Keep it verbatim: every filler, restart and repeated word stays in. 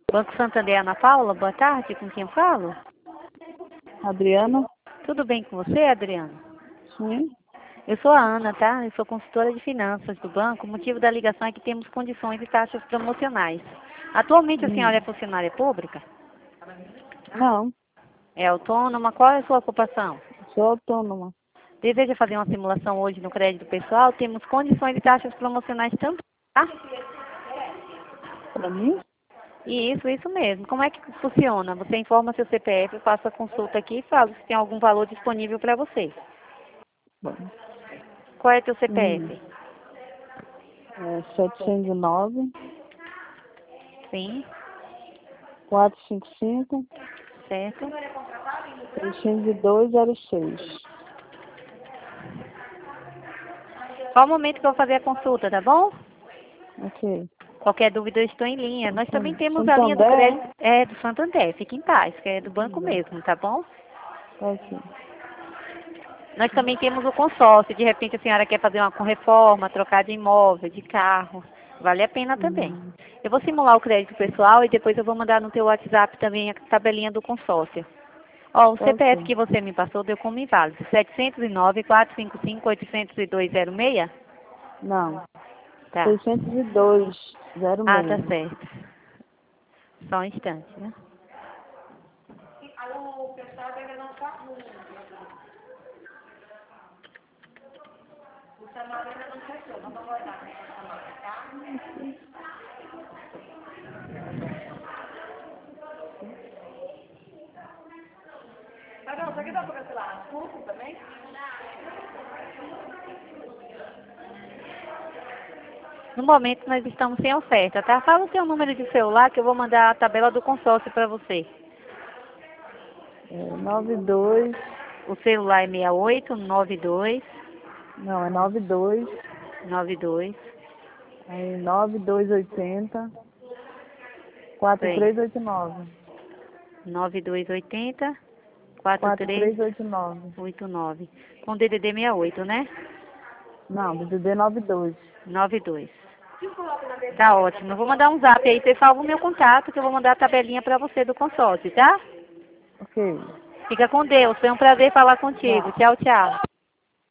Banco Santander, Ana Paula, boa tarde, com quem eu falo? Adriana? Tudo bem com você, Adriana? Sim. Eu sou a Ana, tá? Eu sou consultora de finanças do banco. O motivo da ligação é que temos condições e taxas promocionais. Atualmente a senhora é Hum. funcionária pública? Não, É autônoma? Qual é a sua ocupação? sou autônoma. Deseja fazer uma simulação hoje no crédito pessoal? Temos condições e taxas promocionais também, tá? Para mim? Isso, isso mesmo. Como é que funciona? Você informa seu C P F, faça a consulta aqui e fala se tem algum valor disponível para você. Bom. Qual é teu C P Hum. F? É setecentos e nove, Sim, quatrocentos e cinquenta e cinco, certo. seiscentos e dois, zero seis. Qual o momento que eu vou fazer a consulta, tá bom? Ok. Qualquer dúvida eu estou em linha. Nós também Santan- temos a linha do Santander? crédito, é do Santander, fique em paz, que é do banco Santander. mesmo, tá bom? Ok. Nós também temos o consórcio, de repente a senhora quer fazer uma com reforma, trocar de imóvel, de carro, vale a pena também. Hum. Eu vou simular o crédito pessoal e depois eu vou mandar no teu WhatsApp também a tabelinha do consórcio. Ó, o C P F Ok. que você me passou deu como inválido, setecentos e nove, quatrocentos e cinquenta e cinco, oitocentos e dois, zero seis? Não. Tá. seiscentos e dois, zero Ah, tá seis. certo. Só um instante, né? No momento nós estamos sem oferta, tá? Fala o seu número de celular que eu vou mandar a tabela do consórcio para você. É nove dois. O celular é seis oito nove dois Não, é nove dois. nove dois. Aí nove dois oitenta, quatro Bem, três oito nove. nove dois oito zero quatro quatro três três oito nove. oito nove. Com D D D sessenta e oito, né? Não, D D D nove dois. nove dois. Tá ótimo. Eu vou mandar um zap aí, você salva o meu contato que eu vou mandar a tabelinha para você do consórcio, tá? Ok. Fica com Deus. Foi um prazer falar contigo. Tchau. Tchau, tchau.